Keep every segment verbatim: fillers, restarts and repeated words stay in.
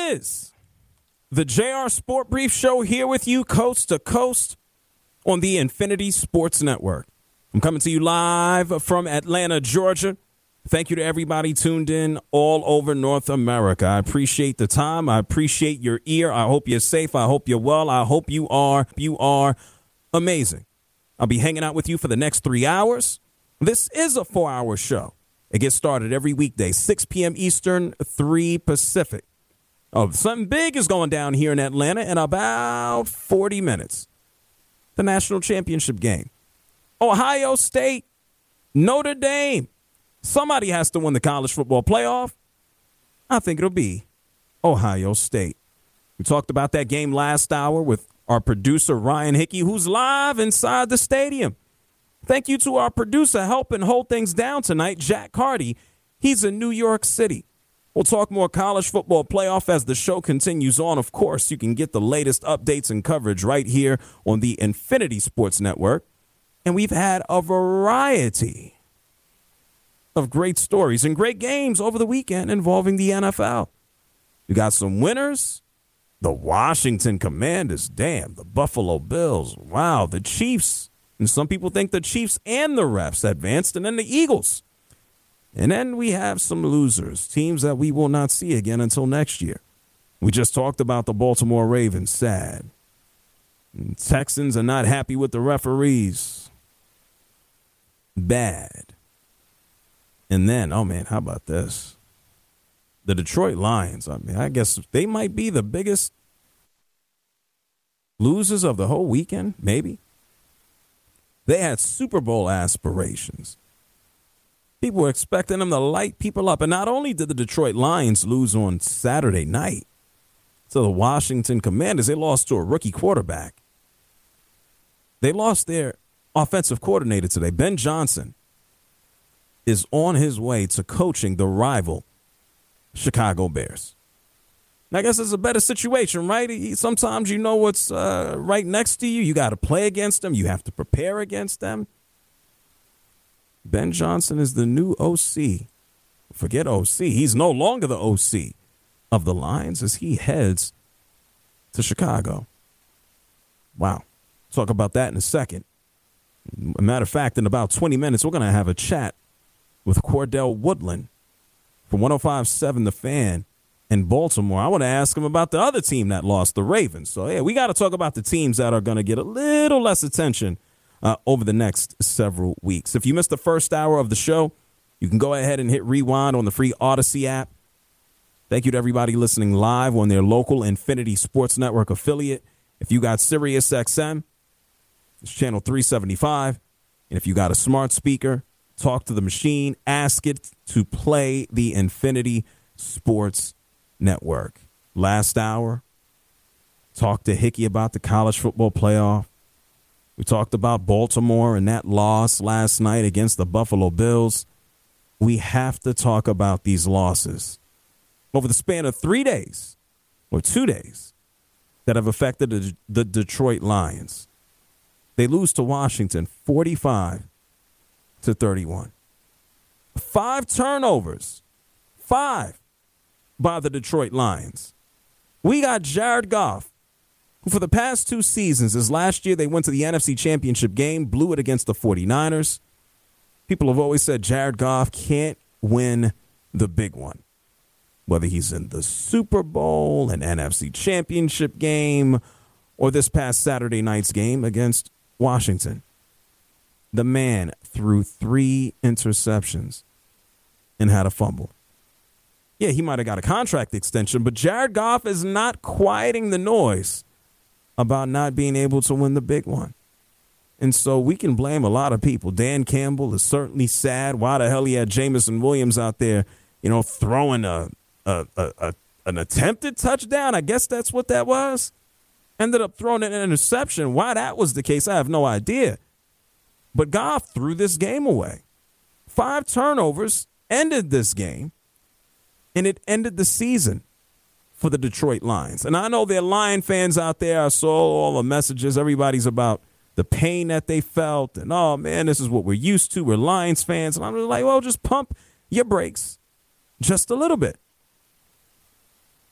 is the J R Sport Brief Show, here with you coast to coast on the Infinity Sports Network. I'm coming to you live from Atlanta, Georgia. Thank you to everybody tuned in all over North America. I appreciate the time. I appreciate your ear. I hope you're safe. I hope you're well. I hope you are. You are amazing. I'll be hanging out with you for the next three hours. This is a four-hour show. It gets started every weekday, six p.m. Eastern, three Pacific. Oh, something big is going down here in Atlanta in about forty minutes. The national championship game. Ohio State, Notre Dame. Somebody has to win the college football playoff. I think it'll be Ohio State. We talked about that game last hour with our producer, Ryan Hickey, who's live inside the stadium. Thank you to our producer helping hold things down tonight, Jack Carty. He's in New York City. We'll talk more college football playoff as the show continues on. Of course, you can get the latest updates and coverage right here on the Infinity Sports Network. And we've had a variety of great stories and great games over the weekend involving the N F L. We got some winners. The Washington Commanders, damn, the Buffalo Bills, wow, the Chiefs. And some people think the Chiefs and the refs advanced, and then the Eagles. And then we have some losers, teams that we will not see again until next year. We just talked about the Baltimore Ravens, sad. And Texans are not happy with the referees. Bad. And then, oh man, how about this? The Detroit Lions, I mean, I guess they might be the biggest losers of the whole weekend, maybe. They had Super Bowl aspirations. People were expecting them to light people up. And not only did the Detroit Lions lose on Saturday night to the Washington Commanders, they lost to a rookie quarterback. They lost their offensive coordinator today. Ben Johnson is on his way to coaching the rival Chicago Bears. I guess it's a better situation, right? Sometimes you know what's uh, right next to you. You got to play against them. You have to prepare against them. Ben Johnson is the new O C. Forget O C. He's no longer the O C of the Lions as he heads to Chicago. Wow. Talk about that in a second. A matter of fact, in about twenty minutes, we're going to have a chat with Cordell Woodland from one oh five point seven The Fan in Baltimore. I want to ask him about the other team that lost, the Ravens. So, yeah, we got to talk about the teams that are going to get a little less attention uh, over the next several weeks. If you missed the first hour of the show, you can go ahead and hit rewind on the free Odyssey app. Thank you to everybody listening live on their local Infinity Sports Network affiliate. If you got Sirius X M, it's channel three seventy-five. And if you got a smart speaker, talk to the machine, ask it to play the Infinity Sports Network. Last hour, talked to Hickey about the college football playoff. We talked about Baltimore and that loss last night against the Buffalo Bills. We have to talk about these losses over the span of three days or two days that have affected the, the Detroit Lions. They lose to Washington forty-five to thirty-one. Five turnovers. Five by the Detroit Lions. We got Jared Goff, who for the past two seasons, as last year they went to the N F C Championship game, blew it against the forty-niners. People have always said Jared Goff can't win the big one. Whether he's in the Super Bowl, an N F C Championship game, or this past Saturday night's game against Washington. The man threw three interceptions and had a fumble. Yeah, he might have got a contract extension, but Jared Goff is not quieting the noise about not being able to win the big one. And so we can blame a lot of people. Dan Campbell is certainly sad. Why the hell he had Jamison Williams out there, you know, throwing a, a, a, a an attempted touchdown? I guess that's what that was. Ended up throwing an interception. Why that was the case, I have no idea. But Goff threw this game away. Five turnovers ended this game, and it ended the season for the Detroit Lions. And I know there are Lion fans out there. I saw all the messages. Everybody's about the pain that they felt. And, oh, man, this is what we're used to. We're Lions fans. And I'm just like, well, just pump your brakes just a little bit.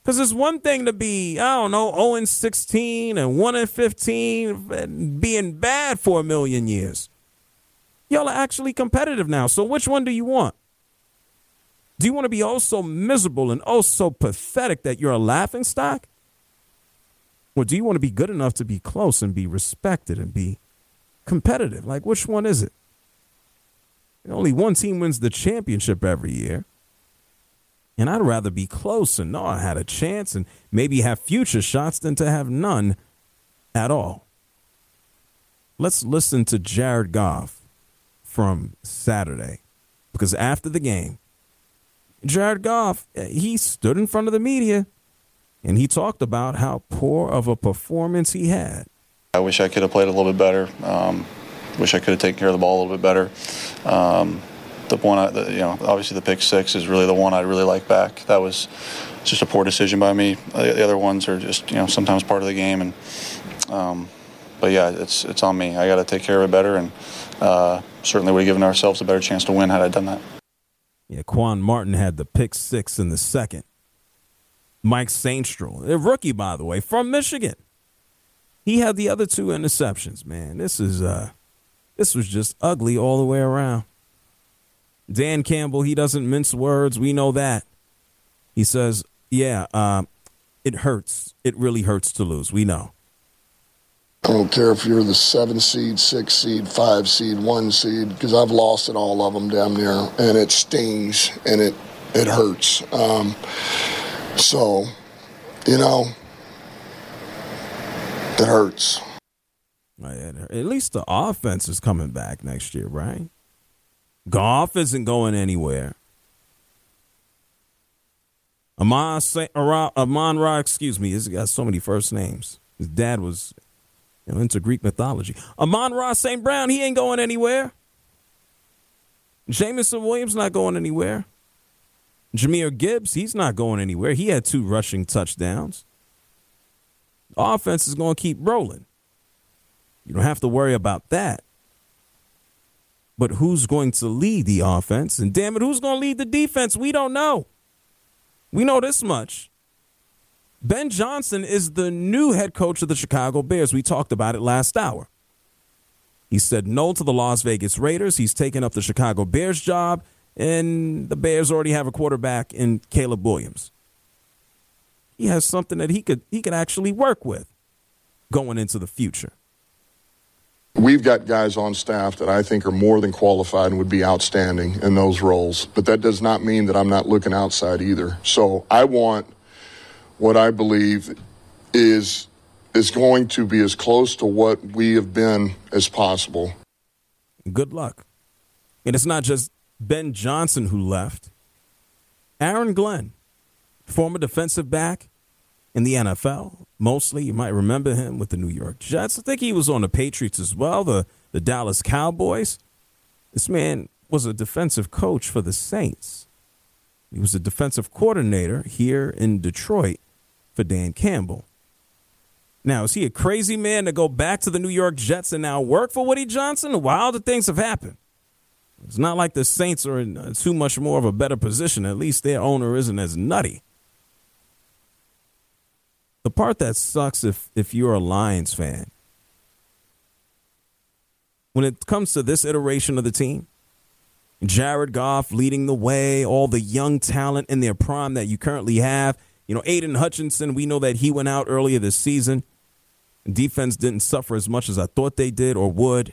Because it's one thing to be, I don't know, oh and sixteen and one and fifteen, and being bad for a million years. Y'all are actually competitive now. So which one do you want? Do you want to be oh so miserable and oh so pathetic that you're a laughingstock? Or do you want to be good enough to be close and be respected and be competitive? Like, which one is it? Only one team wins the championship every year. And I'd rather be close and know I had a chance and maybe have future shots than to have none at all. Let's listen to Jared Goff from Saturday. Because after the game, Jared Goff, he stood in front of the media and he talked about how poor of a performance he had. I wish I could have played a little bit better. Um, wish I could have taken care of the ball a little bit better. Um, The one, I, the, you know, obviously the pick six is really the one I really like back. That was just a poor decision by me. The other ones are just, you know, sometimes part of the game. And, um, but yeah, it's it's on me. I got to take care of it better, and uh, certainly would have given ourselves a better chance to win had I done that. Yeah, Quan Martin had the pick six in the second. Mike Sainstrel, a rookie by the way, from Michigan, he had the other two interceptions. Man, this is uh, this was just ugly all the way around. Dan Campbell, he doesn't mince words. We know that. He says, yeah, uh, it hurts. It really hurts to lose. We know. I don't care if you're the seven seed, six seed, five seed, one seed, because I've lost at all of them damn near, and it stings and it, it hurts. Um, so, you know, it hurts. At least the offense is coming back next year, right? Goff isn't going anywhere. Amon, Amon Ra, excuse me, he's got so many first names. His dad was, you know, into Greek mythology. Amon-Ra Saint Brown, he ain't going anywhere. Jamison Williams not going anywhere. Jahmyr Gibbs, he's not going anywhere. He had two rushing touchdowns. The offense is going to keep rolling. You don't have to worry about that. But who's going to lead the offense? And damn it, who's going to lead the defense? We don't know. We know this much. Ben Johnson is the new head coach of the Chicago Bears. We talked about it last hour. He said no to the Las Vegas Raiders. He's taken up the Chicago Bears job, and the Bears already have a quarterback in Caleb Williams. He has something that he could he could actually work with going into the future. We've got guys on staff that I think are more than qualified and would be outstanding in those roles. But that does not mean that I'm not looking outside either. So I want what I believe is is going to be as close to what we have been as possible. Good luck. And it's not just Ben Johnson who left. Aaron Glenn, former defensive back in the N F L. Mostly, you might remember him with the New York Jets. I think he was on the Patriots as well, the, the Dallas Cowboys. This man was a defensive coach for the Saints. He was a defensive coordinator here in Detroit for Dan Campbell. Now, is he a crazy man to go back to the New York Jets and now work for Woody Johnson? Wilder things have happened. It's not like the Saints are in too much more of a better position. At least their owner isn't as nutty. The part that sucks if, if you're a Lions fan, when it comes to this iteration of the team, Jared Goff leading the way, all the young talent in their prime that you currently have. You know, Aiden Hutchinson, we know that he went out earlier this season. Defense didn't suffer as much as I thought they did or would.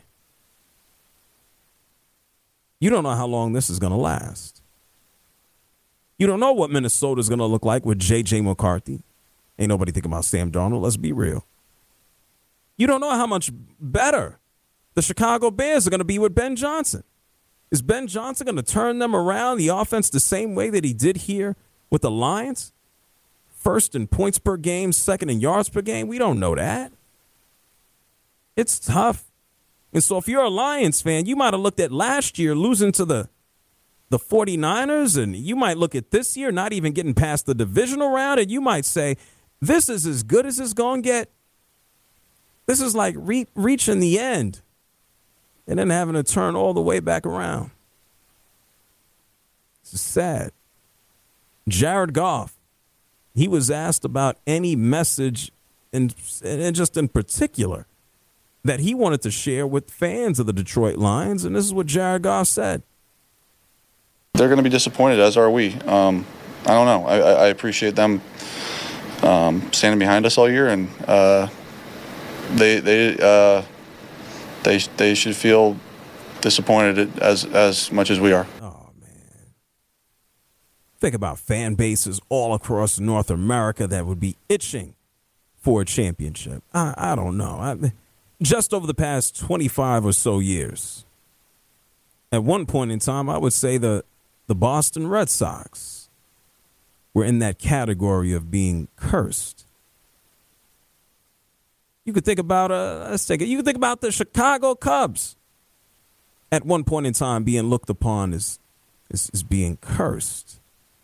You don't know how long this is going to last. You don't know what Minnesota's going to look like with J J McCarthy. Ain't nobody thinking about Sam Darnold. Let's be real. You don't know how much better the Chicago Bears are going to be with Ben Johnson. Is Ben Johnson going to turn them around, the offense, the same way that he did here with the Lions? First in points per game, second in yards per game? We don't know that. It's tough. And so if you're a Lions fan, you might have looked at last year losing to the the 49ers, and you might look at this year not even getting past the divisional round, and you might say, this is as good as it's going to get. This is like re- reaching the end and then having to turn all the way back around. This is sad. Jared Goff, he was asked about any message, and and just in particular, that he wanted to share with fans of the Detroit Lions, and this is what Jared Goff said. They're going to be disappointed, as are we. Um, I don't know. I, I appreciate them um, standing behind us all year, and uh, they they uh, they they should feel disappointed as as much as we are. Oh man, think about fan bases all across North America that would be itching for a championship. I, I don't know. I, just over the past twenty-five or so years, at one point in time, I would say the the Boston Red Sox were in that category of being cursed. You could think about uh, let's take it. You could think about the Chicago Cubs at one point in time being looked upon as as, as being cursed.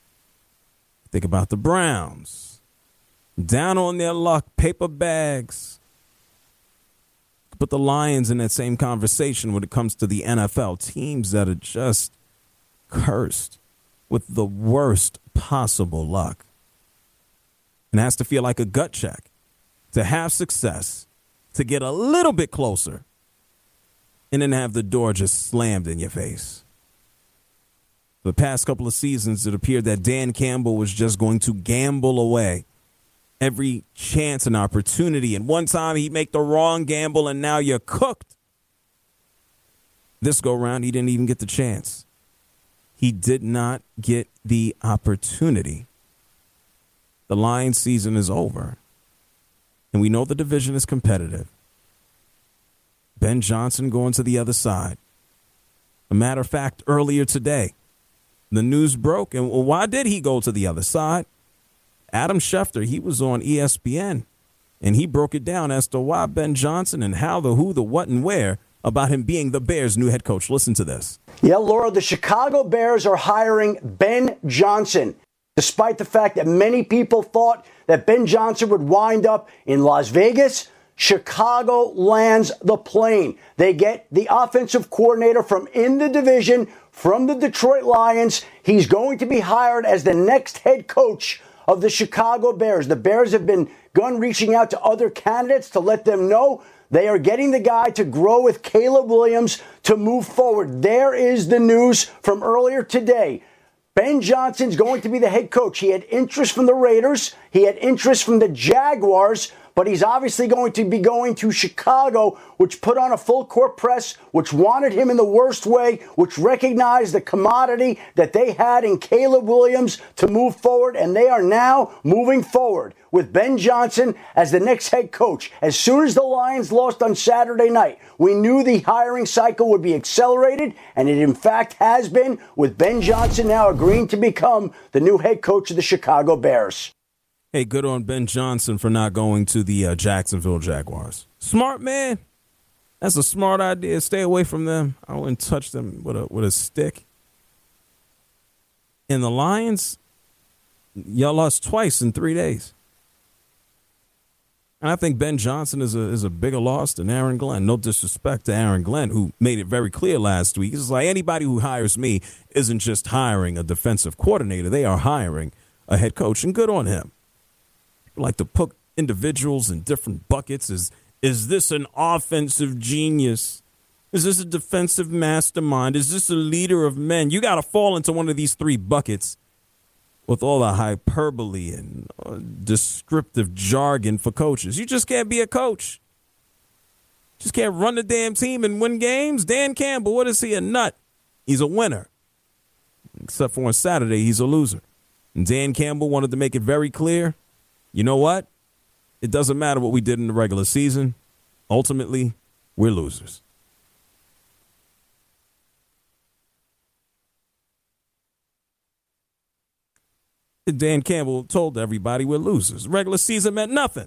Think about the Browns, down on their luck, paper bags. Put the Lions in that same conversation when it comes to the N F L. Teams that are just cursed with the worst possible luck. And it has to feel like a gut check to have success, to get a little bit closer, and then have the door just slammed in your face. For the past couple of seasons, it appeared that Dan Campbell was just going to gamble away every chance and opportunity. And one time he'd make the wrong gamble, and now you're cooked. This go round, he didn't even get the chance. He did not get the opportunity. The Lions season is over, and we know the division is competitive. Ben Johnson going to the other side. A matter of fact, earlier today, the news broke, and why did he go to the other side? Adam Schefter, he was on E S P N, and he broke it down as to why Ben Johnson and how, the who, the what, and where about him being the Bears' new head coach. Listen to this. Yeah, Laura, the Chicago Bears are hiring Ben Johnson, despite the fact that many people thought that Ben Johnson would wind up in Las Vegas. Chicago lands the plane. They get the offensive coordinator from in the division, from the Detroit Lions. He's going to be hired as the next head coach of the Chicago Bears. The Bears have been gun reaching out to other candidates to let them know they are getting the guy to grow with Caleb Williams to move forward. There is the news from earlier today. Ben Johnson's going to be the head coach. He had interest from the Raiders. He had interest from the Jaguars. But he's obviously going to be going to Chicago, which put on a full court press, which wanted him in the worst way, which recognized the commodity that they had in Caleb Williams to move forward. And they are now moving forward with Ben Johnson as the next head coach. As soon as the Lions lost on Saturday night, we knew the hiring cycle would be accelerated, and it in fact has been, with Ben Johnson now agreeing to become the new head coach of the Chicago Bears. Hey, good on Ben Johnson for not going to the uh, Jacksonville Jaguars. Smart man. That's a smart idea. Stay away from them. I wouldn't touch them with a with a stick. And the Lions, y'all lost twice in three days. And I think Ben Johnson is a is a bigger loss than Aaron Glenn. No disrespect to Aaron Glenn, who made it very clear last week. It's like anybody who hires me isn't just hiring a defensive coordinator. They are hiring a head coach, and good on him. Like to put individuals in different buckets. Is is this an offensive genius? Is this a defensive mastermind? Is this a leader of men? You got to fall into one of these three buckets with all the hyperbole and uh, descriptive jargon for coaches. You just can't be a coach. Just can't run the damn team and win games. Dan Campbell, what is he, a nut? He's a winner. Except for on Saturday, he's a loser. And Dan Campbell wanted to make it very clear. You know what? It doesn't matter what we did in the regular season. Ultimately, we're losers. Dan Campbell told everybody we're losers. Regular season meant nothing.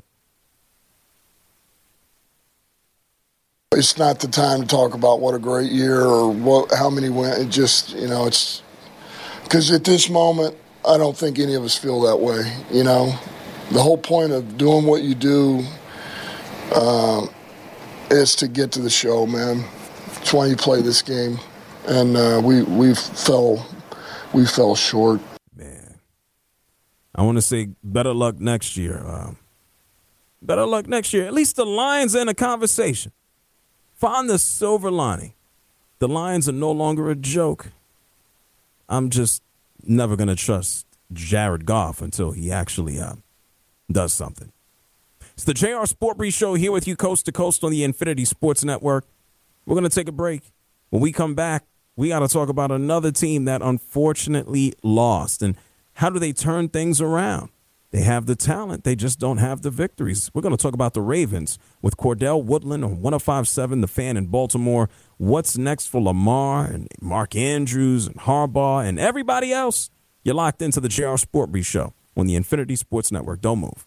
It's not the time to talk about what a great year or what how many wins. It just, you know, it's because at this moment, I don't think any of us feel that way, you know. The whole point of doing what you do uh, is to get to the show, man. It's why you play this game, and uh, we we fell we fell short. Man, I want to say better luck next year. Um, better luck next year. At least the Lions are in a conversation. Find the silver lining. The Lions are no longer a joke. I'm just never going to trust Jared Goff until he actually uh, does something. It's the J R Sport Brief Show here with you coast to coast on the Infinity Sports Network. We're going to take a break. When we come back, we got to talk about another team that unfortunately lost. And how do they turn things around? They have the talent. They just don't have the victories. We're going to talk about the Ravens with Cordell Woodland on one oh five point seven The Fan in Baltimore. What's next for Lamar and Mark Andrews and Harbaugh and everybody else? You're locked into the J R Sport Brief Show on the Infinity Sports Network. Don't move.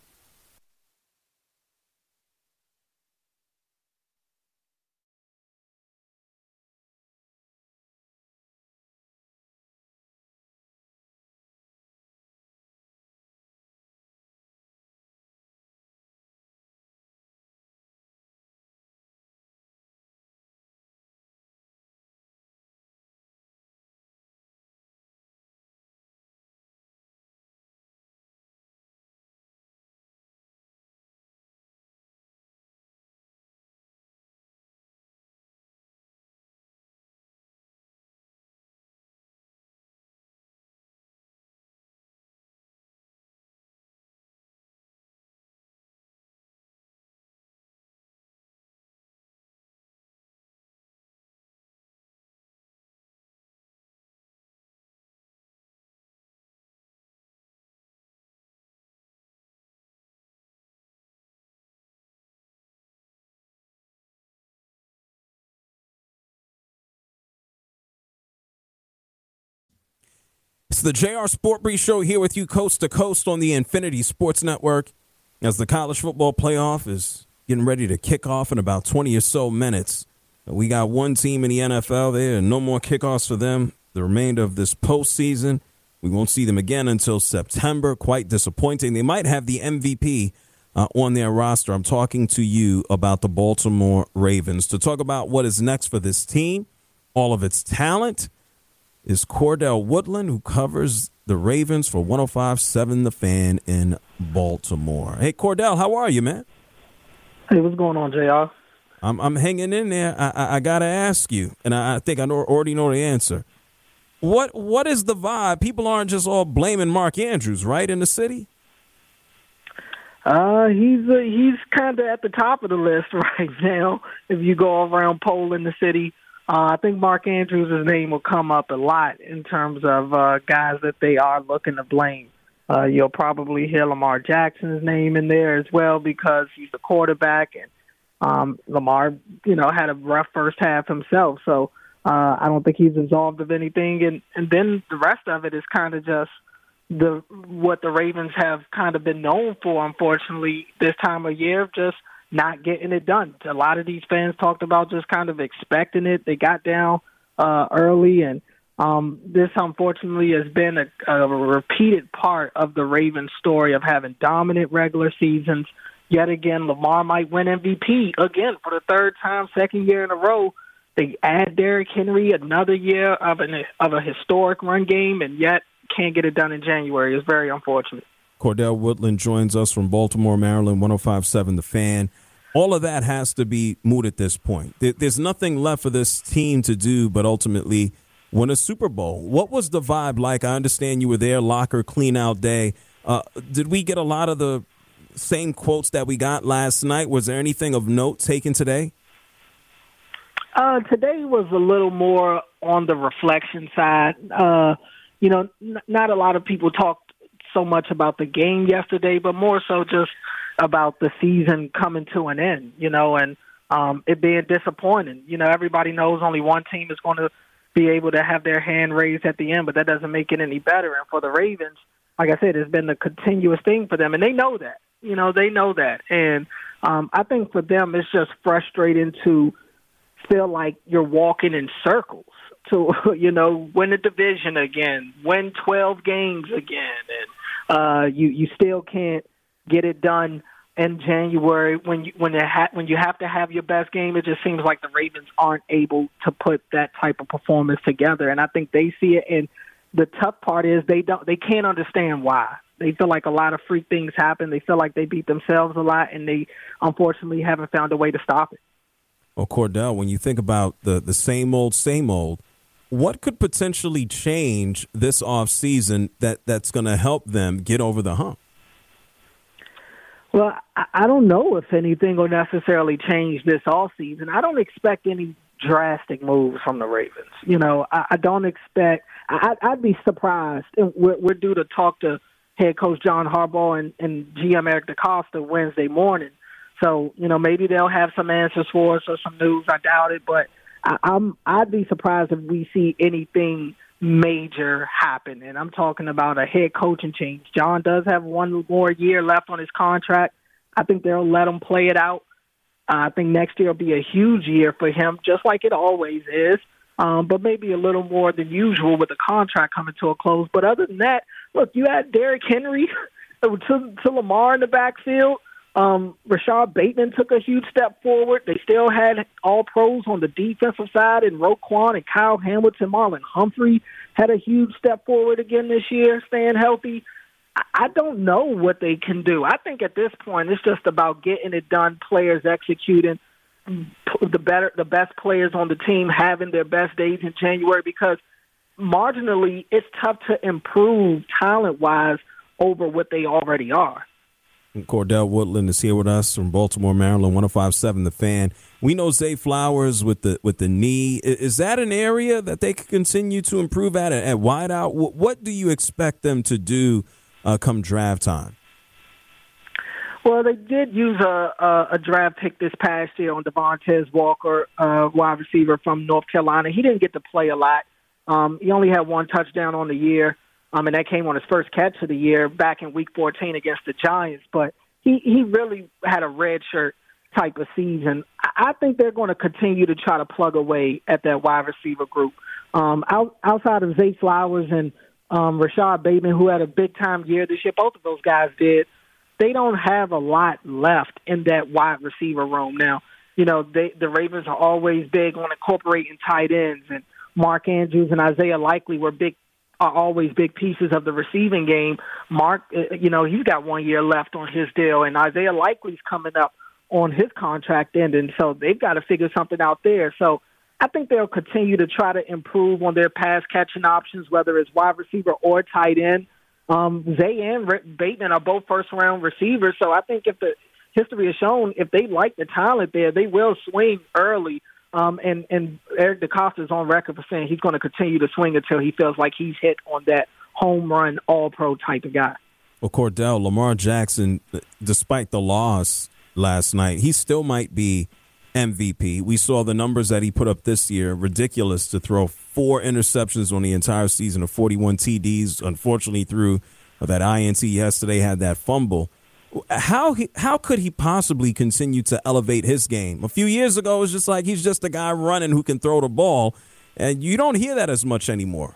It's the J R Sport Brief Show here with you coast to coast on the Infinity Sports Network as the college football playoff is getting ready to kick off in about twenty or so minutes. We got one team in the N F L there and no more kickoffs for them the remainder of this postseason. We won't see them again until September. Quite disappointing. They might have the M V P uh, on their roster. I'm talking to you about the Baltimore Ravens. To talk about what is next for this team, all of its talent, is Cordell Woodland, who covers the Ravens for one oh five point seven The Fan in Baltimore. Hey, Cordell, how are you, man? Hey, what's going on, J R? I'm I'm hanging in there. I I, I got to ask you, and I, I think I know, already know the answer. What What is the vibe? People aren't just all blaming Mark Andrews, right, in the city? Uh, he's uh, he's kind of at the top of the list right now. If you go around polling the city, uh, I think Mark Andrews' name will come up a lot in terms of uh, guys that they are looking to blame. Uh, you'll probably hear Lamar Jackson's name in there as well because he's the quarterback, and um, Lamar, you know, had a rough first half himself. So uh, I don't think he's absolved of anything. And, and then the rest of it is kind of just the what the Ravens have kind of been known for, unfortunately, this time of year, just not getting it done. A lot of these fans talked about just kind of expecting it. They got down uh, early, and um, this, unfortunately, has been a, a repeated part of the Ravens story of having dominant regular seasons. Yet again, Lamar might win M V P again for the third time, second year in a row. They add Derrick Henry, another year of, an, of a historic run game, and yet can't get it done in January. It's very unfortunate. Cordell Woodland joins us from Baltimore, Maryland, one oh five point seven The Fan. All of that has to be moot at this point. There's nothing left for this team to do but ultimately win a Super Bowl. What was the vibe like? I understand you were there, locker clean-out day. Uh, did we get a lot of the same quotes that we got last night? Was there anything of note taken today? Uh, today was a little more on the reflection side. Uh, you know, n- not a lot of people talked so much about the game yesterday, but more so just about the season coming to an end, you know, and um, it being disappointing. You know, everybody knows only one team is going to be able to have their hand raised at the end, but that doesn't make it any better. And for the Ravens, like I said, it's been a continuous thing for them, and they know that. You know, they know that. And um, I think for them it's just frustrating to feel like you're walking in circles. To, you know, win a division again, win twelve games again, and uh, you you still can't get it done in January when you when it ha- when you have to have your best game. It just seems like the Ravens aren't able to put that type of performance together, and I think they see it. And the tough part is they don't they can't understand why. They feel like a lot of freak things happen. They feel like they beat themselves a lot, and they unfortunately haven't found a way to stop it. Well, Cordell, when you think about the, the same old, same old, what could potentially change this offseason that, that's going to help them get over the hump? Well, I don't know if anything will necessarily change this offseason. I don't expect any drastic moves from the Ravens. You know, I, I don't expect I, – I'd be surprised. We're, we're due to talk to head coach John Harbaugh and, and G M Eric DeCosta Wednesday morning. So, you know, maybe they'll have some answers for us or some news. I doubt it. But I, I'm, I'd be surprised if we see anything major happen. And I'm talking about a head coaching change. John does have one more year left on his contract. I think they'll let him play it out. Uh, I think next year will be a huge year for him, just like it always is, um, but maybe a little more than usual with the contract coming to a close. But other than that, look, you had Derrick Henry to, to Lamar in the backfield. Um, Rashad Bateman took a huge step forward. They still had all pros on the defensive side, and Roquan and Kyle Hamilton, Marlon Humphrey had a huge step forward again this year, staying healthy. I don't know what they can do. I think at this point it's just about getting it done, players executing, the better, the best players on the team having their best days in January, because marginally it's tough to improve talent-wise over what they already are. Cordell Woodland is here with us from Baltimore, Maryland, one oh five point seven The Fan. We know Zay Flowers with the with the knee. Is that an area that they could continue to improve at, at wideout? What do you expect them to do Uh, come draft time? Well, they did use a, a, a draft pick this past year on Devontae Walker, uh, wide receiver from North Carolina. He didn't get to play a lot. Um, he only had one touchdown on the year, um, and that came on his first catch of the year back in Week fourteen against the Giants. But he, he really had a redshirt type of season. I, I think they're going to continue to try to plug away at that wide receiver group. Um, out, outside of Zay Flowers and Um, Rashad Bateman, who had a big-time year this year, both of those guys did, they don't have a lot left in that wide receiver room. Now, you know, they, the Ravens are always big on incorporating tight ends, and Mark Andrews and Isaiah Likely were big, are always big pieces of the receiving game. Mark, you know, he's got one year left on his deal, and Isaiah Likely's coming up on his contract ending, so they've got to figure something out there. So I think they'll continue to try to improve on their pass-catching options, whether it's wide receiver or tight end. Um, Zay and Bateman are both first-round receivers, so I think if the history has shown, if they like the talent there, they will swing early. Um, and, and Eric DeCosta is on record for saying he's going to continue to swing until he feels like he's hit on that home run, all-pro type of guy. Well, Cordell, Lamar Jackson, despite the loss last night, he still might be M V P. We saw the numbers that he put up this year. Ridiculous to throw four interceptions on the entire season of forty-one T Ds. Unfortunately, through that I N T yesterday, had that fumble. How he, how could he possibly continue to elevate his game? A few years ago, it was just like he's just a guy running who can throw the ball, and you don't hear that as much anymore.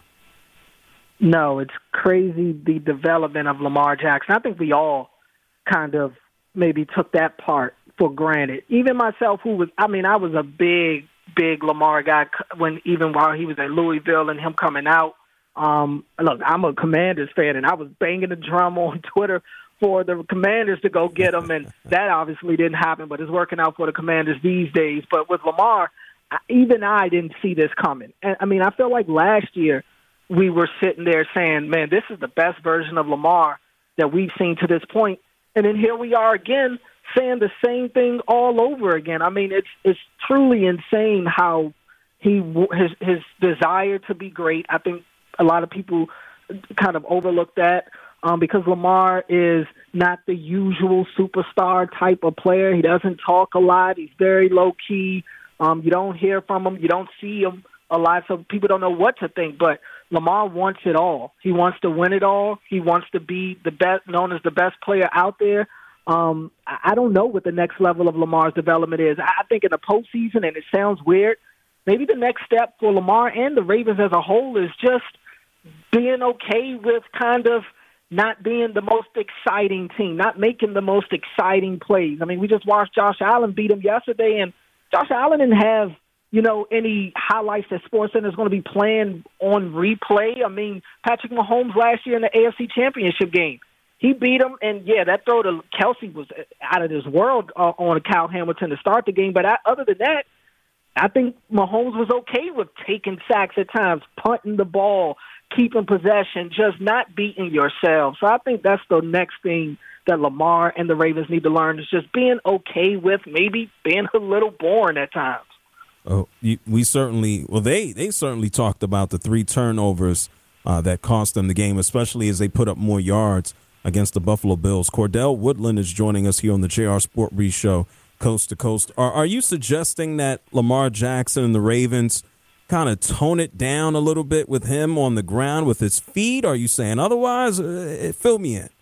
No, it's crazy, the development of Lamar Jackson. I think we all kind of maybe took that part for granted. Even myself, who was, I mean, I was a big, big Lamar guy when even while he was at Louisville and him coming out. Um, look, I'm a Commanders fan, and I was banging the drum on Twitter for the Commanders to go get him, and that obviously didn't happen, but it's working out for the Commanders these days. But with Lamar, even I didn't see this coming. And I mean, I feel like last year we were sitting there saying, man, this is the best version of Lamar that we've seen to this point. And then here we are again, saying the same thing all over again. I mean, it's it's truly insane how he his his desire to be great. I think a lot of people kind of overlook that um, because Lamar is not the usual superstar type of player. He doesn't talk a lot. He's very low key. Um, you don't hear from him. You don't see him a lot, so people don't know what to think. But Lamar wants it all. He wants to win it all. He wants to be the best, known as the best player out there. Um, I don't know what the next level of Lamar's development is. I think in the postseason, and it sounds weird, maybe the next step for Lamar and the Ravens as a whole is just being okay with kind of not being the most exciting team, not making the most exciting plays. I mean, we just watched Josh Allen beat him yesterday, and Josh Allen didn't have, you know, any highlights that SportsCenter is going to be playing on replay. I mean, Patrick Mahomes last year in the A F C Championship game, he beat him. And, yeah, that throw to Kelsey was out of this world uh, on Kyle Hamilton to start the game. But I, other than that, I think Mahomes was okay with taking sacks at times, punting the ball, keeping possession, just not beating yourself. So I think that's the next thing that Lamar and the Ravens need to learn, is just being okay with maybe being a little boring at times. Oh, you, we certainly, well, they, they certainly talked about the three turnovers uh, that cost them the game, especially as they put up more yards against the Buffalo Bills. Cordell Woodland is joining us here on the J R Sport Brief Show, coast to coast. Are, are you suggesting that Lamar Jackson and the Ravens kind of tone it down a little bit with him on the ground with his feet? Are you saying otherwise? Uh, fill me in.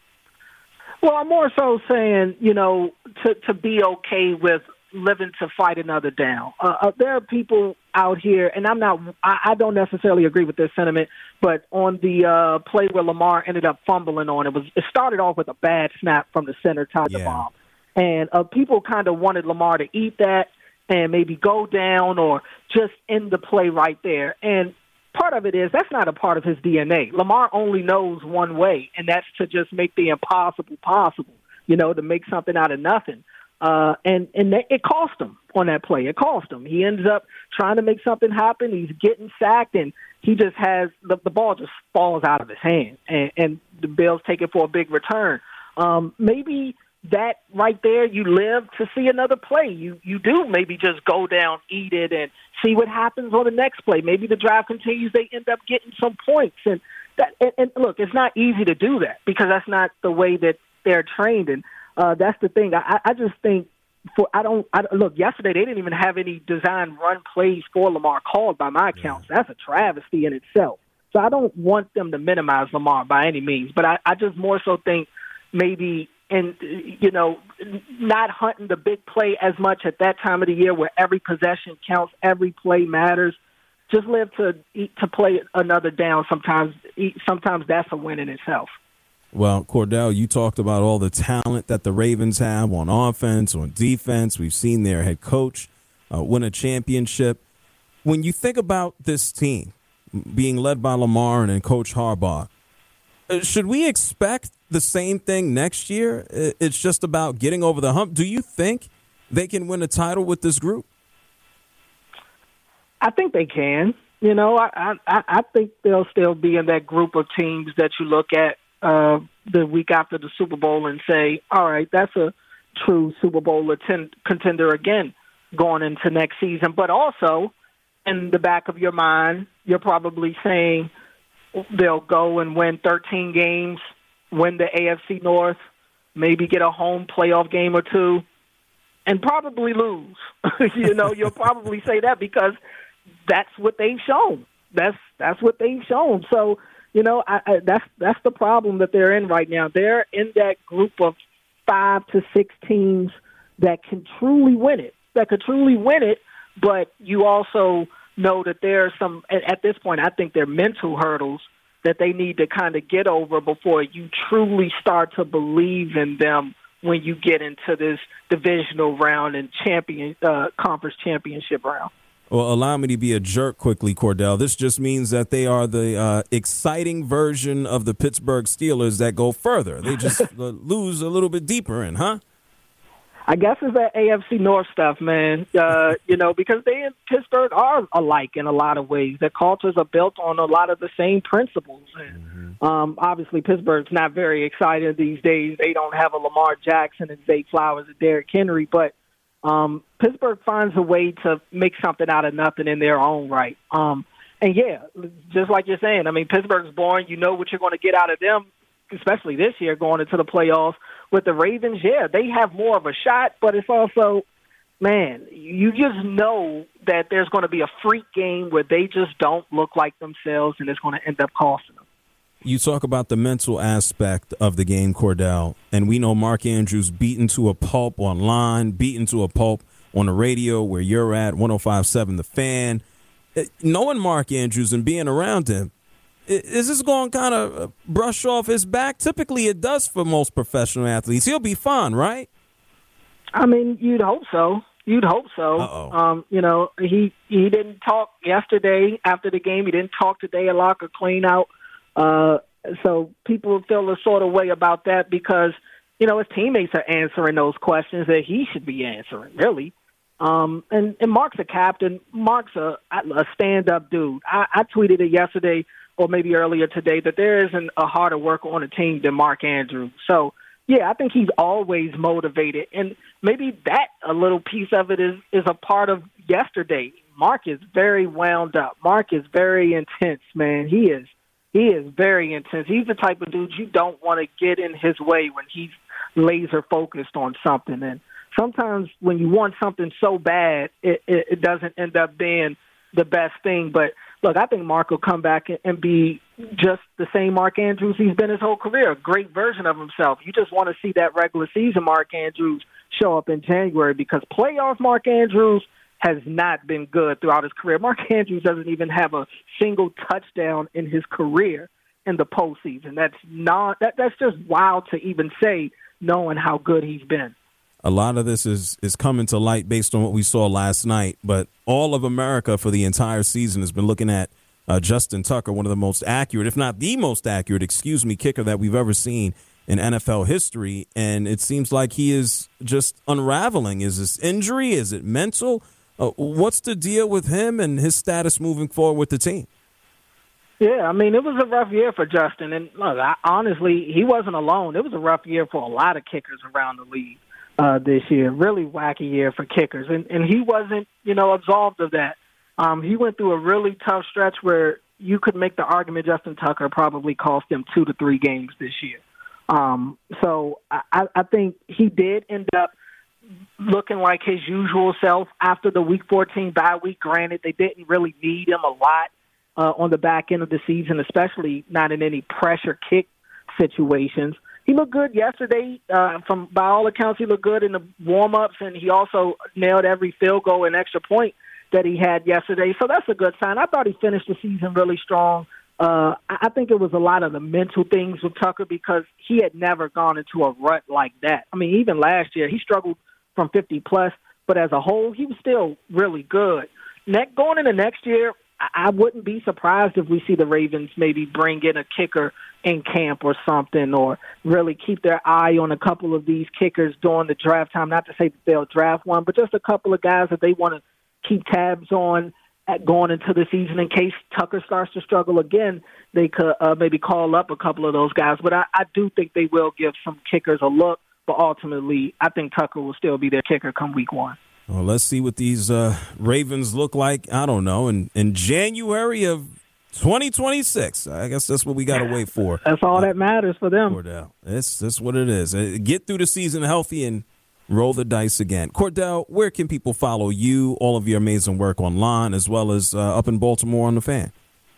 Well, I'm more so saying, you know, to, to be okay with living to fight another down. Uh, uh, there are people out here, and I'm not, I, I don't necessarily agree with this sentiment, but on the uh, play where Lamar ended up fumbling on, it was, it started off with a bad snap from the center, tied yeah. the bomb. And uh, people kind of wanted Lamar to eat that and maybe go down or just end the play right there. And part of it is that's not a part of his D N A. Lamar only knows one way, and that's to just make the impossible possible, you know, to make something out of nothing. Uh, and and it cost him on that play. It cost him. He ends up trying to make something happen. He's getting sacked, and he just has the, the ball just falls out of his hand, and, and the Bills take it for a big return. Um, maybe that right there, you live to see another play. You you do maybe just go down, eat it, and see what happens on the next play. Maybe the drive continues. They end up getting some points, and that. And, and look, it's not easy to do that because that's not the way that they're trained. And uh, that's the thing. I, I just think for I don't I, look. Yesterday they didn't even have any design run plays for Lamar called by my accounts. Yeah. That's a travesty in itself. So I don't want them to minimize Lamar by any means, but I, I just more so think maybe. And, you know, not hunting the big play as much at that time of the year where every possession counts, every play matters. Just live to to play another down. Sometimes sometimes that's a win in itself. Well, Cordell, you talked about all the talent that the Ravens have on offense, on defense. We've seen their head coach uh, win a championship. When you think about this team being led by Lamar and then Coach Harbaugh, should we expect the same thing next year? It's just about getting over the hump. Do you think they can win a title with this group? I think they can. You know, I I, I think they'll still be in that group of teams that you look at uh, the week after the Super Bowl and say, all right, that's a true Super Bowl attend- contender again going into next season. But also, in the back of your mind, you're probably saying they'll go and win thirteen games, win the A F C North, maybe get a home playoff game or two, and probably lose. you know, you'll probably say that because that's what they've shown. That's that's what they've shown. So, you know, I, I, that's that's the problem that they're in right now. They're in that group of five to six teams that can truly win it, that could truly win it, but you also know that there are some, at this point, I think they're mental hurdles that they need to kind of get over before you truly start to believe in them when you get into this divisional round and champion uh, conference championship round. Well, allow me to be a jerk quickly, Cordell. This just means that they are the uh, exciting version of the Pittsburgh Steelers that go further. They just uh, lose a little bit deeper in, huh? I guess it's that A F C North stuff, man. Uh, you know, because they and Pittsburgh are alike in a lot of ways. Their cultures are built on a lot of the same principles. And mm-hmm. um, obviously, Pittsburgh's not very excited these days. They don't have a Lamar Jackson and Zay Flowers and Derrick Henry, but um, Pittsburgh finds a way to make something out of nothing in their own right. Um, and, yeah, just like you're saying, I mean, Pittsburgh's boring. You know what you're going to get out of them, especially this year going into the playoffs. With the Ravens, yeah, they have more of a shot, but it's also, man, you just know that there's going to be a freak game where they just don't look like themselves, and it's going to end up costing them. You talk about the mental aspect of the game, Cordell, and we know Mark Andrews beaten to a pulp online, beaten to a pulp on the radio where you're at, one oh five point seven The Fan. Knowing Mark Andrews and being around him, is this going to kind of brush off his back? Typically it does for most professional athletes. He'll be fine, right? I mean, you'd hope so. You'd hope so. Uh-oh. Um, you know, he he didn't talk yesterday after the game. He didn't talk today a lot or clean out. Uh, So people feel a sort of way about that because, you know, his teammates are answering those questions that he should be answering, really. Um, and, and Mark's a captain. Mark's a, a stand-up dude. I, I tweeted it yesterday or maybe earlier today that there isn't a harder worker on a team than Mark Andrews. So, yeah, I think he's always motivated. And maybe that a little piece of it is, is a part of yesterday. Mark is very wound up. Mark is very intense, man. He is. He is very intense. He's the type of dude you don't want to get in his way when he's laser focused on something. And sometimes when you want something so bad, it, it, it doesn't end up being the best thing. But, look, I think Mark will come back and be just the same Mark Andrews he's been his whole career, a great version of himself. You just want to see that regular season Mark Andrews show up in January because playoff Mark Andrews has not been good throughout his career. Mark Andrews doesn't even have a single touchdown in his career in the postseason. That's not that, that's just wild to even say, knowing how good he's been. A lot of this is, is coming to light based on what we saw last night, but all of America for the entire season has been looking at uh, Justin Tucker, one of the most accurate, if not the most accurate, excuse me, kicker that we've ever seen in N F L history, and it seems like he is just unraveling. Is this injury? Is it mental? Uh, what's the deal with him and his status moving forward with the team? Yeah, I mean, it was a rough year for Justin. And, look, I, honestly, he wasn't alone. It was a rough year for a lot of kickers around the league uh, this year. Really wacky year for kickers. And, and he wasn't, you know, absolved of that. Um, he went through a really tough stretch where you could make the argument Justin Tucker probably cost him two to three games this year. Um, so I, I think he did end up looking like his usual self after the Week fourteen bye week. Granted, they didn't really need him a lot uh, on the back end of the season, especially not in any pressure kick situations. He looked good yesterday. Uh, from by all accounts, he looked good in the warm-ups, and he also nailed every field goal and extra point that he had yesterday. So that's a good sign. I thought he finished the season really strong. Uh, I think it was a lot of the mental things with Tucker because he had never gone into a rut like that. I mean, even last year, he struggled from fifty plus, but as a whole, he was still really good. Next, going into next year, I wouldn't be surprised if we see the Ravens maybe bring in a kicker in camp or something, or really keep their eye on a couple of these kickers during the draft time. Not to say that they'll draft one, but just a couple of guys that they want to keep tabs on at going into the season in case Tucker starts to struggle again. They could uh, maybe call up a couple of those guys, but I, I do think they will give some kickers a look. But ultimately, I think Tucker will still be their kicker come week one. Well, let's see what these uh, Ravens look like, I don't know, in, in January of twenty twenty-six. I guess that's what we got to wait for. That's all uh, that matters for them. Cordell, that's, that's what it is. Uh, get through the season healthy and roll the dice again. Cordell, where can people follow you, all of your amazing work online, as well as uh, up in Baltimore on The Fan?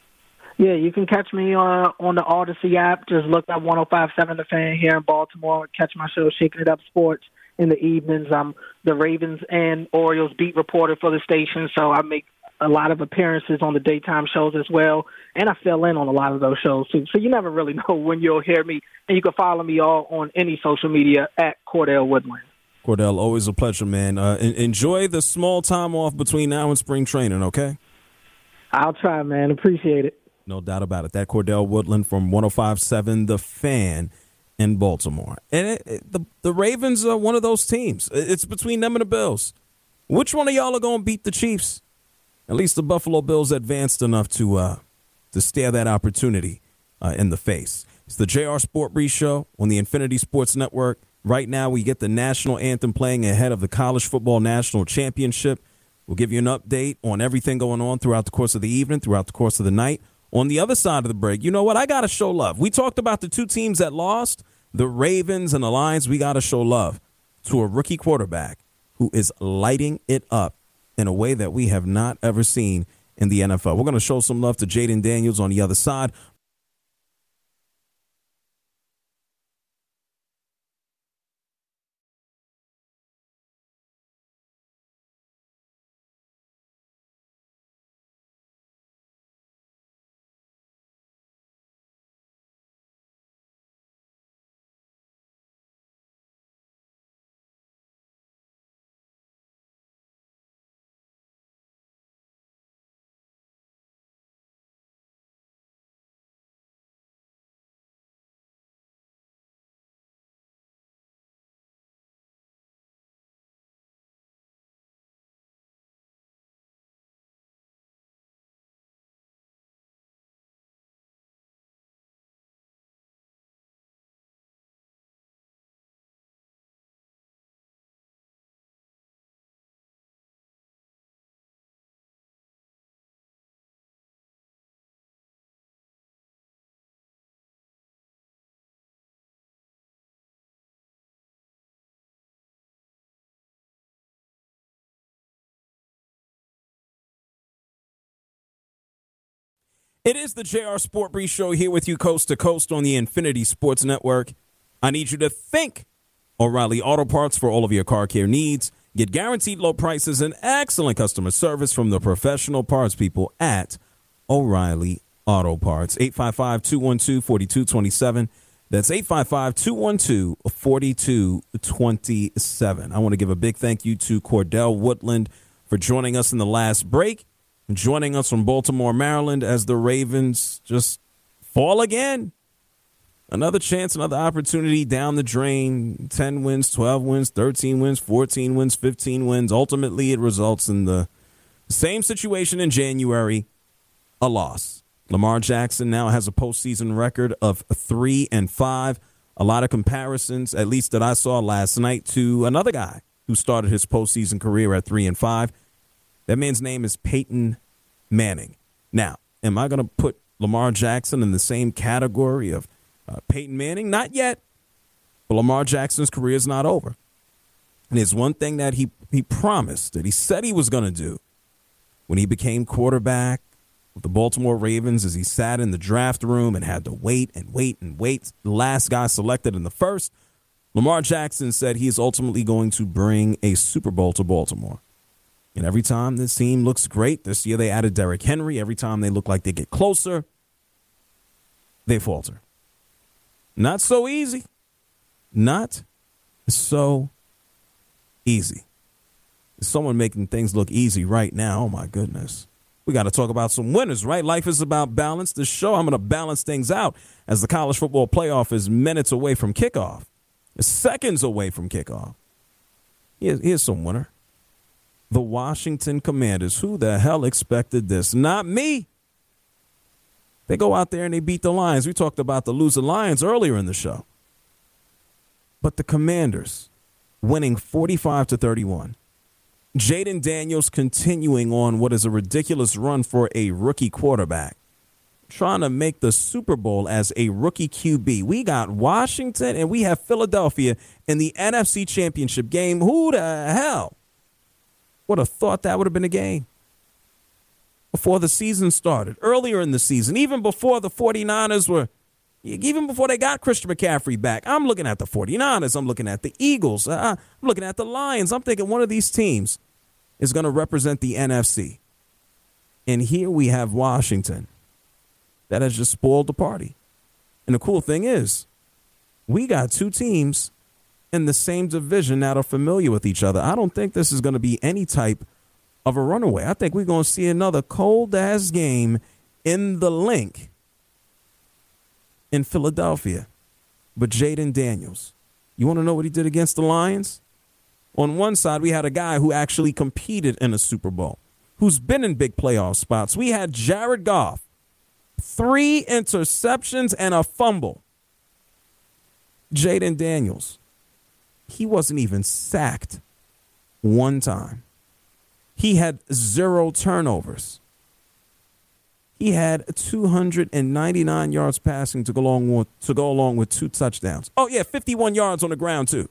Yeah, you can catch me uh, on the Odyssey app. Just look up one oh five point seven The Fan here in Baltimore. Catch my show, Shaking It Up Sports, in the evenings. I'm the Ravens and Orioles beat reporter for the station, so I make a lot of appearances on the daytime shows as well, and I fill in on a lot of those shows too. So you never really know when you'll hear me, and you can follow me all on any social media at Cordell Woodland. Cordell, always a pleasure, man. Uh, enjoy the small time off between now and spring training, okay? I'll try, man. Appreciate it. No doubt about it. That Cordell Woodland from one oh five point seven The Fan in Baltimore. And it, it, the, the Ravens are one of those teams. It's between them and the Bills. Which one of y'all are going to beat the Chiefs? At least the Buffalo Bills advanced enough to uh, to stare that opportunity uh, in the face. It's the J R Sport Brief Show on the Infinity Sports Network. Right now, we get the national anthem playing ahead of the College Football National Championship. We'll give you an update on everything going on throughout the course of the evening, throughout the course of the night. On the other side of the break, you know what? I got to show love. We talked about the two teams that lost, the Ravens and the Lions. We got to show love to a rookie quarterback who is lighting it up in a way that we have not ever seen in the N F L. We're going to show some love to Jayden Daniels on the other side. It is the J R Sport Brief Show here with you coast to coast on the Infinity Sports Network. I need you to think O'Reilly Auto Parts for all of your car care needs. Get guaranteed low prices and excellent customer service from the professional parts people at O'Reilly Auto Parts. eight five five, two one two, four two two seven. That's eight five five, two one two, four two two seven. I want to give a big thank you to Cordell Woodland for joining us in the last break. Joining us from Baltimore, Maryland, as the Ravens just fall again. Another chance, another opportunity down the drain. ten wins, twelve wins, thirteen wins, fourteen wins, fifteen wins. Ultimately, it results in the same situation in January, a loss. Lamar Jackson now has a postseason record of three and five. A lot of comparisons, at least that I saw last night, to another guy who started his postseason career at three and five. That man's name is Peyton Manning. Now, am I going to put Lamar Jackson in the same category of uh, Peyton Manning? Not yet. But Lamar Jackson's career is not over. And there's one thing that he, he promised, that he said he was going to do when he became quarterback with the Baltimore Ravens, as he sat in the draft room and had to wait and wait and wait. The last guy selected in the first, Lamar Jackson said he is ultimately going to bring a Super Bowl to Baltimore. And every time this team looks great, this year they added Derrick Henry. Every time they look like they get closer, they falter. Not so easy. Not so easy. There's someone making things look easy right now. Oh, my goodness. We got to talk about some winners, right? Life is about balance. This show, I'm going to balance things out as the college football playoff is minutes away from kickoff. It's seconds away from kickoff. Here's, here's some winner. The Washington Commanders. Who the hell expected this? Not me. They go out there and they beat the Lions. We talked about the losing Lions earlier in the show. But the Commanders winning forty-five to thirty-one. Jaden Daniels continuing on what is a ridiculous run for a rookie quarterback, trying to make the Super Bowl as a rookie Q B. We got Washington and we have Philadelphia in the N F C Championship game. Who the hell would have thought that would have been a game before the season started, earlier in the season, even before the 49ers were, even before they got Christian McCaffrey back? I'm looking at the 49ers. I'm looking at the Eagles. Uh, I'm looking at the Lions. I'm thinking one of these teams is going to represent the N F C. And here we have Washington that has just spoiled the party. And the cool thing is, we got two teams in the same division that are familiar with each other. I don't think this is going to be any type of a runaway. I think we're going to see another cold-ass game in the Link in Philadelphia. But Jaden Daniels, you want to know what he did against the Lions? On one side, we had a guy who actually competed in a Super Bowl, who's been in big playoff spots. We had Jared Goff, three interceptions and a fumble. Jaden Daniels, he wasn't even sacked one time. He had zero turnovers. He had two hundred ninety-nine yards passing to go along with, to go along with two touchdowns. Oh, yeah, fifty-one yards on the ground, too.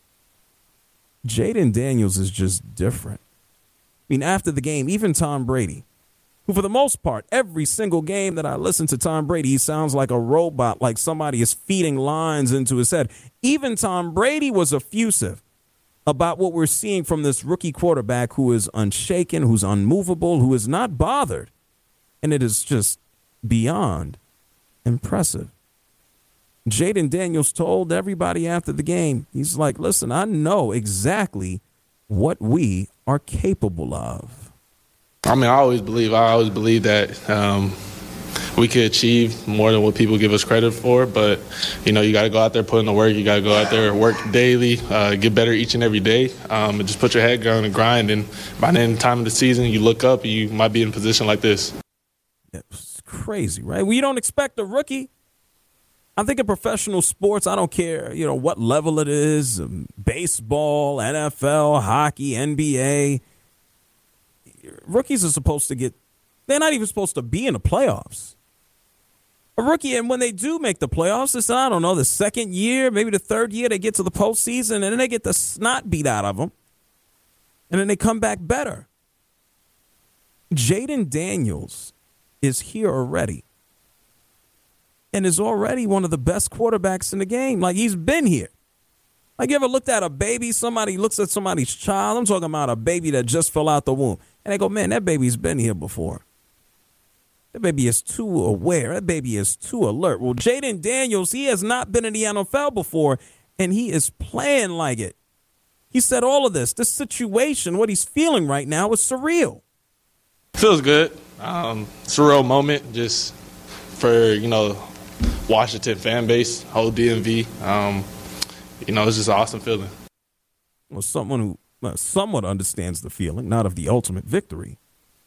Jaden Daniels is just different. I mean, after the game, even Tom Brady, who for the most part, every single game that I listen to Tom Brady, he sounds like a robot, like somebody is feeding lines into his head. Even Tom Brady was effusive about what we're seeing from this rookie quarterback who is unshaken, who's unmovable, who is not bothered. And it is just beyond impressive. Jaden Daniels told everybody after the game, he's like, listen, I know exactly what we are capable of. I mean, I always believe, I always believe that um, we could achieve more than what people give us credit for. But, you know, you got to go out there, put in the work. You got to go out there, work daily, uh, get better each and every day, um, and just put your head down and grind. And by the end of the time of the season, you look up and you might be in a position like this. It's crazy, right? Well, you don't expect a rookie. I think in professional sports, I don't care, you know, what level it is, um, baseball, N F L, hockey, N B A. Rookies are supposed to get, they're not even supposed to be in the playoffs. A rookie, and when they do make the playoffs, it's, I don't know, the second year, maybe the third year, they get to the postseason, and then they get the snot beat out of them, and then they come back better. Jaden Daniels is here already. and is already one of the best quarterbacks in the game. Like, he's been here. Like, you ever looked at a baby? Somebody looks at somebody's child. I'm talking about a baby that just fell out the womb. And they go, man, that baby's been here before. That baby is too aware. That baby is too alert. Well, Jayden Daniels, he has not been in the N F L before, and he is playing like it. He said all of this. This situation, what he's feeling right now, is surreal. Feels good. Um, surreal moment just for, you know, Washington fan base, whole D M V. Um, you know, it's just an awesome feeling. Well, someone who uh, somewhat understands the feeling, not of the ultimate victory,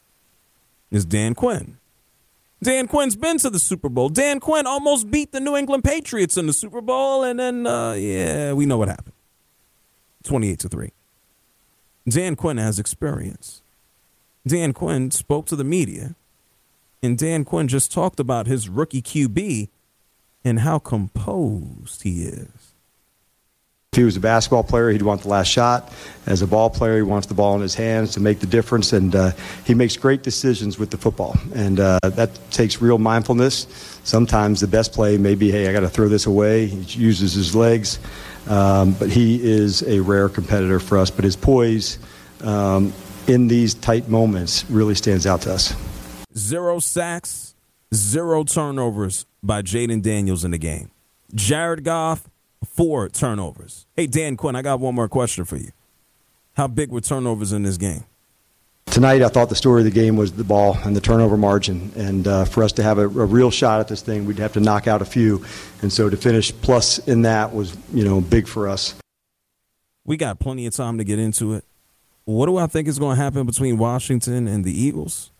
is Dan Quinn. Dan Quinn's been to the Super Bowl. Dan Quinn almost beat the New England Patriots in the Super Bowl, and then, uh, yeah, we know what happened. twenty-eight to three. Dan Quinn has experience. Dan Quinn spoke to the media, and Dan Quinn just talked about his rookie Q B and how composed he is. If he was a basketball player, he'd want the last shot. As a ball player, he wants the ball in his hands to make the difference, and uh, he makes great decisions with the football, and uh, that takes real mindfulness. Sometimes the best play may be, hey, I got to throw this away. He uses his legs, um, but he is a rare competitor for us, but his poise um, in these tight moments really stands out to us. Zero sacks, zero turnovers by Jayden Daniels in the game. Jared Goff, four turnovers. Hey, Dan Quinn, I got one more question for you. How big were turnovers in this game? Tonight, I thought the story of the game was the ball and the turnover margin. And uh, for us to have a, a real shot at this thing, we'd have to knock out a few. And so to finish plus in that was, you know, big for us. We got plenty of time to get into it. What do I think is going to happen between Washington and the Eagles?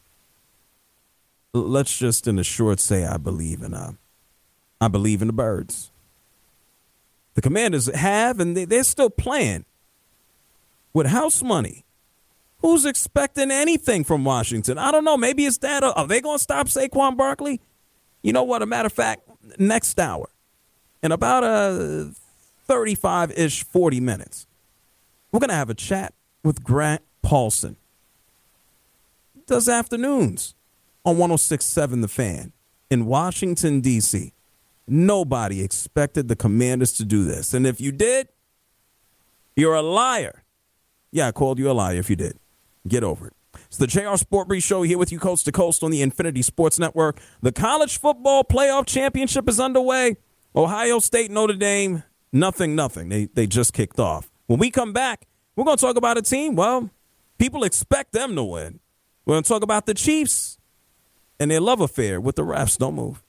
Let's just in a short say I believe in uh, I believe in the Birds. The Commanders have, and they, they're still playing with house money. Who's expecting anything from Washington? I don't know. Maybe it's that. Are they going to stop Saquon Barkley? You know what? A matter of fact, next hour, in about a thirty-five-ish, forty minutes, we're going to have a chat with Grant Paulson. He does afternoons on one oh six point seven The Fan in Washington, D C Nobody expected the Commanders to do this. And if you did, you're a liar. Yeah, I called you a liar if you did. Get over it. It's the J R Sport Brief Show here with you coast to coast on the Infinity Sports Network. The college football playoff championship is underway. Ohio State, Notre Dame, nothing, nothing. They, they just kicked off. When we come back, we're going to talk about a team, well, people expect them to win. We're going to talk about the Chiefs and their love affair with the refs. Don't move.